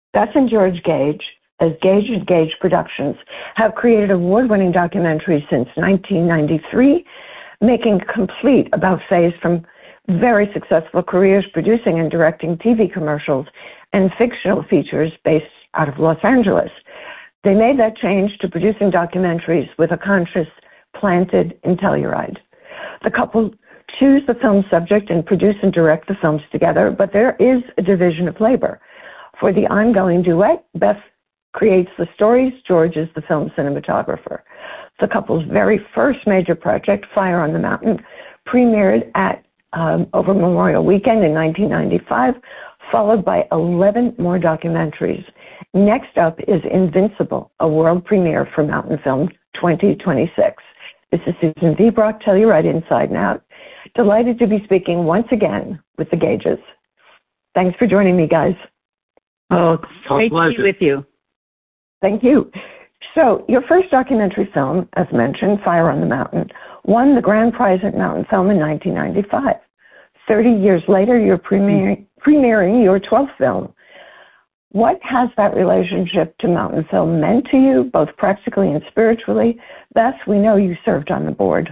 Beth and George Gage, as Gage and Gage Productions, have created award-winning documentaries since 1993, making complete about-face from very successful careers producing and directing TV commercials and fictional features based out of Los Angeles. They made that change to producing documentaries with a conscious planted in Telluride. The couple choose the film subject and produce and direct the films together, but there is a division of labor. For the ongoing duet, Beth creates the stories, George is the film cinematographer. The couple's very first major project, Fire on the Mountain, premiered at over Memorial Weekend in 1995, followed by 11 more documentaries. Next up is Invincible, a world premiere for Mountain Film 2026. This is Susan V. Brock, Telluride Inside and Out. Delighted to be speaking once again with the Gages. Thanks for joining me, guys. Oh, it's great to be with you. Thank you. So, your first documentary film, as mentioned, Fire on the Mountain, won the grand prize at Mountain Film in 1995. 30 years later, you're premiering your 12th film. What has that relationship to Mountain Film meant to you, both practically and spiritually? Beth, we know you served on the board.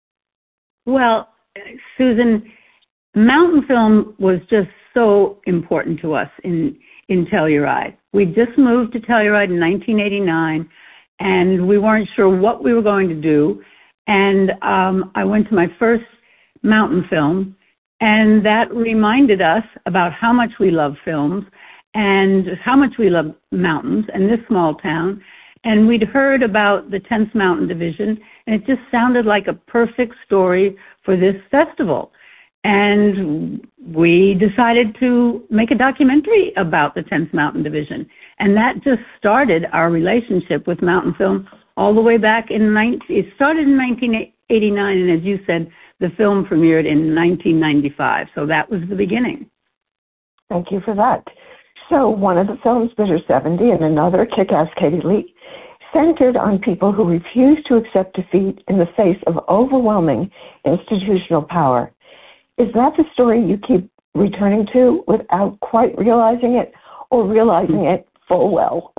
Well, Susan, Mountain Film was just so important to us in Telluride. We just moved to Telluride in 1989, and we weren't sure what we were going to do. And I went to my first Mountain Film, and that reminded us about how much we love films and how much we love mountains and this small town. And we'd heard about the 10th Mountain Division, and it just sounded like a perfect story for this festival. And we decided to make a documentary about the 10th Mountain Division. And that just started our relationship with Mountain Film all the way back it started in 1989, and as you said, the film premiered in 1995. So that was the beginning. Thank you for that. So one of the films, Bitter 70, and another, Kick-Ass Katie Lee, centered on people who refuse to accept defeat in the face of overwhelming institutional power. Is that the story you keep returning to without quite realizing it, or realizing it full well?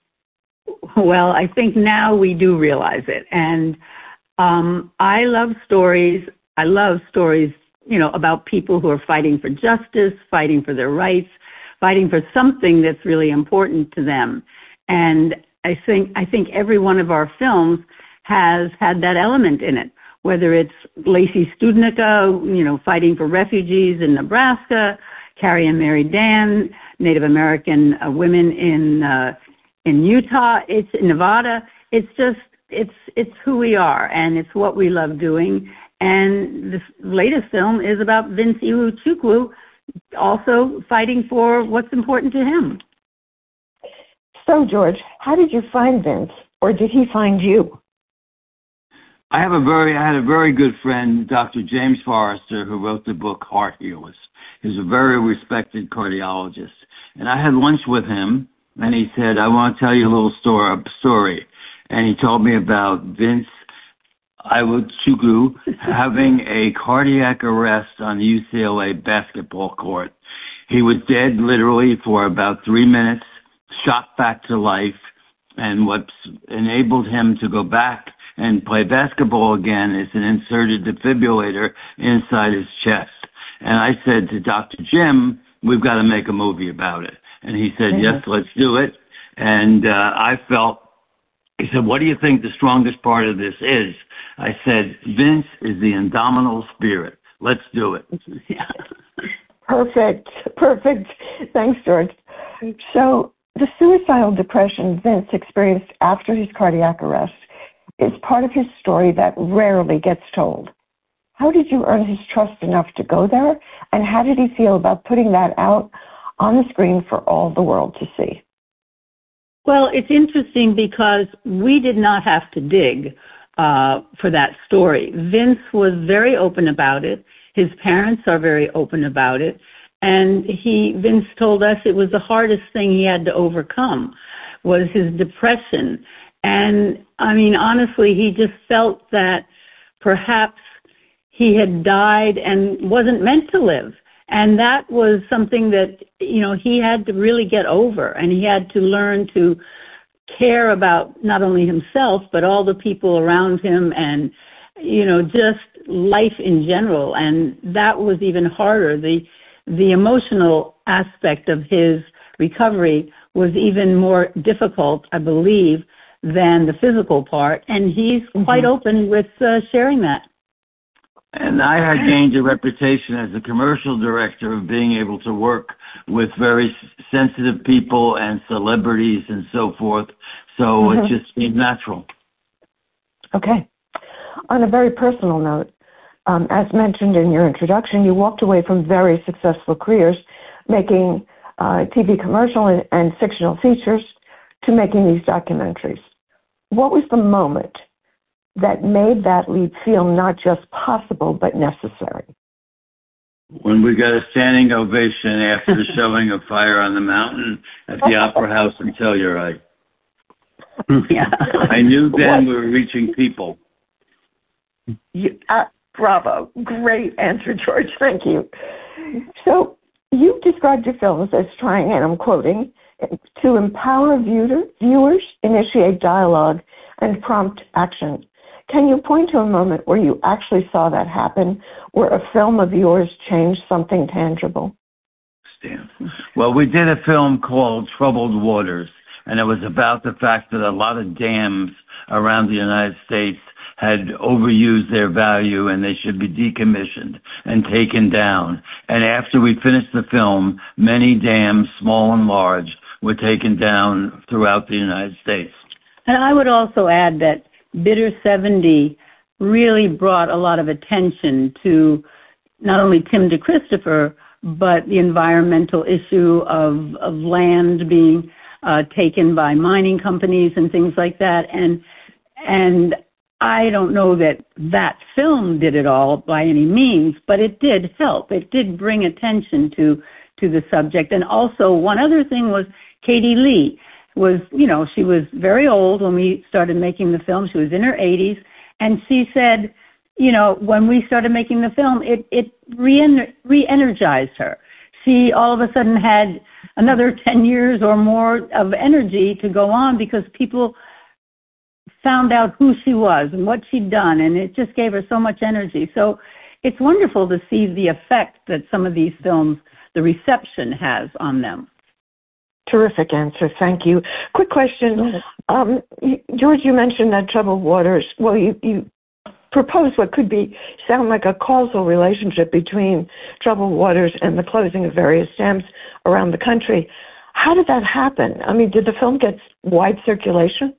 Well, I think now we do realize it. And I love stories. I love stories, about people who are fighting for justice, fighting for their rights, fighting for something that's really important to them. And I think every one of our films has had that element in it, whether it's Lacey Studnicka, fighting for refugees in Nebraska, Carrie and Mary Dan, Native American women in Utah, it's in Nevada. It's who we are, and it's what we love doing. And this latest film is about Vince Iwuchukwu, also fighting for what's important to him. So, George, how did you find Vince, or did he find you? I had a very good friend, Dr. James Forrester, who wrote the book Heart Healers. He's a very respected cardiologist. And I had lunch with him, and he said, I want to tell you a little story. And he told me about Vince Iwuchukwu having a cardiac arrest on the UCLA basketball court. He was dead literally for about 3 minutes, shot back to life, and what enabled him to go back and play basketball again is an inserted defibrillator inside his chest. And I said to Dr. Jim, we've got to make a movie about it. And he said, yes, let's do it. And he said, what do you think the strongest part of this is? I said, Vince is the indomitable spirit. Let's do it. Yeah. Perfect. Thanks, George. So the suicidal depression Vince experienced after his cardiac arrest is part of his story that rarely gets told. How did you earn his trust enough to go there? And how did he feel about putting that out on the screen for all the world to see? Well, it's interesting because we did not have to dig for that story. Vince was very open about it. His parents are very open about it. And Vince told us it was the hardest thing he had to overcome was his depression. And I mean, honestly, he just felt that perhaps he had died and wasn't meant to live. And that was something that, he had to really get over, and he had to learn to care about not only himself, but all the people around him and, just life in general. And that was even harder. The emotional aspect of his recovery was even more difficult, I believe, than the physical part. And he's quite open with sharing that. And I had gained a reputation as a commercial director of being able to work with very sensitive people and celebrities and so forth. So it just seemed natural. Okay. On a very personal note, as mentioned in your introduction, you walked away from very successful careers, making TV commercial and fictional features, to making these documentaries. What was the moment that made that leap feel not just possible, but necessary? When we got a standing ovation after the showing of Fire on the Mountain at the Opera House in Telluride. Yeah. I knew then we were reaching people. Bravo. Great answer, George. Thank you. So you described your films as trying, and I'm quoting, to empower viewers, initiate dialogue, and prompt action. Can you point to a moment where you actually saw that happen, where a film of yours changed something tangible? Stan. Well, we did a film called Troubled Waters, and it was about the fact that a lot of dams around the United States had overused their value and they should be decommissioned and taken down. And after we finished the film, many dams, small and large, were taken down throughout the United States. And I would also add that Bitter 70 really brought a lot of attention to not only Tim DeChristopher, but the environmental issue of land being taken by mining companies and things like that. And I don't know that film did it all by any means, but it did help. It did bring attention to the subject. And also one other thing was Katie Lee was, she was very old when we started making the film. She was in her 80s. And she said, when we started making the film, it re-energized her. She all of a sudden had another 10 years or more of energy to go on because people found out who she was and what she'd done, and it just gave her so much energy. So it's wonderful to see the effect that some of these films, the reception has on them. Terrific answer. Thank you. Quick question. George, you mentioned that Troubled Waters. Well, you proposed what could sound like a causal relationship between Troubled Waters and the closing of various dams around the country. How did that happen? I mean, did the film get wide circulation?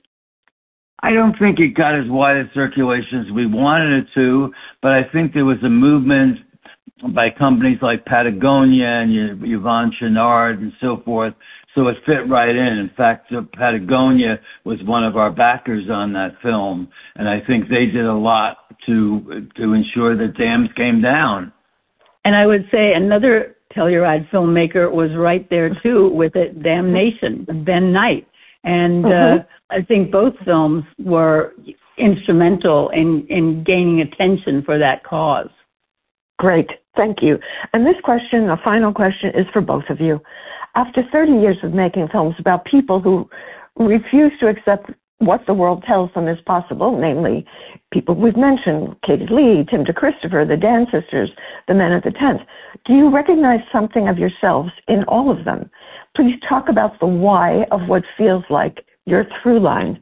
I don't think it got as wide a circulation as we wanted it to, but I think there was a movement by companies like Patagonia and Yvon Chouinard and so forth, so it fit right in. In fact, Patagonia was one of our backers on that film, and I think they did a lot to ensure that dams came down. And I would say another Telluride filmmaker was right there, too, with it, Damnation, Ben Knight. And I think both films were instrumental in gaining attention for that cause. Great. Thank you. And this question, a final question, is for both of you. After 30 years of making films about people who refuse to accept what the world tells them is possible, namely people we've mentioned, Katie Lee, Tim DeChristopher, the Dan sisters, the Men of the Tenth, do you recognize something of yourselves in all of them? Please talk about the why of what feels like your through line.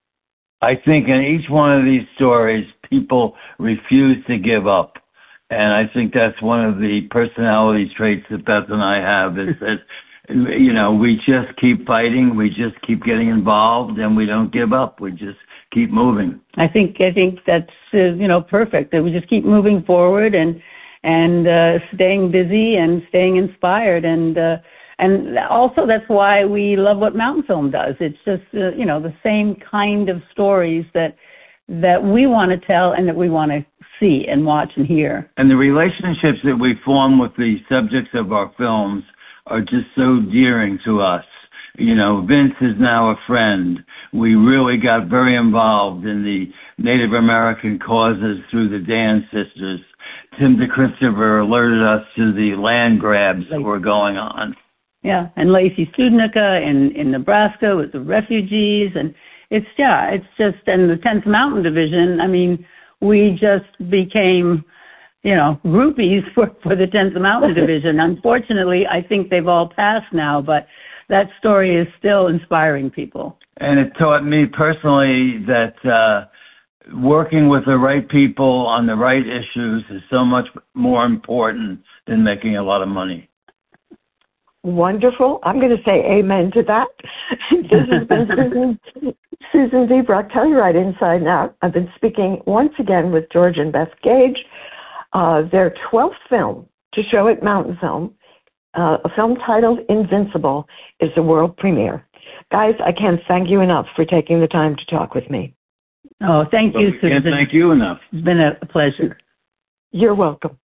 I think in each one of these stories, people refuse to give up. And I think that's one of the personality traits that Beth and I have, is that, we just keep fighting, we just keep getting involved, and we don't give up. We just keep moving. I think that's, perfect, that we just keep moving forward and staying busy and staying inspired. And also that's why we love what Mountain Film does. It's just, the same kind of stories that we want to tell and that we want to see and watch and hear. And the relationships that we form with the subjects of our films are just so dearing to us. Vince is now a friend. We really got very involved in the Native American causes through the Dan sisters. Tim DeChristopher alerted us to the land grabs that were going on. Yeah, and Lacey Studenica in Nebraska with the refugees, and it's just, and the 10th Mountain Division, I mean, we just became, groupies for the 10th Mountain Division. Unfortunately, I think they've all passed now, but that story is still inspiring people. And it taught me personally that working with the right people on the right issues is so much more important than making a lot of money. Wonderful. I'm going to say amen to that. This has been Susan D. Brock, Telluride Inside and Out. I've been speaking once again with George and Beth Gage. Their 12th film to show at Mountain Film, a film titled Invincible, is the world premiere. Guys, I can't thank you enough for taking the time to talk with me. Oh, thank you, Susan. Can't thank you enough. It's been a pleasure. You're welcome.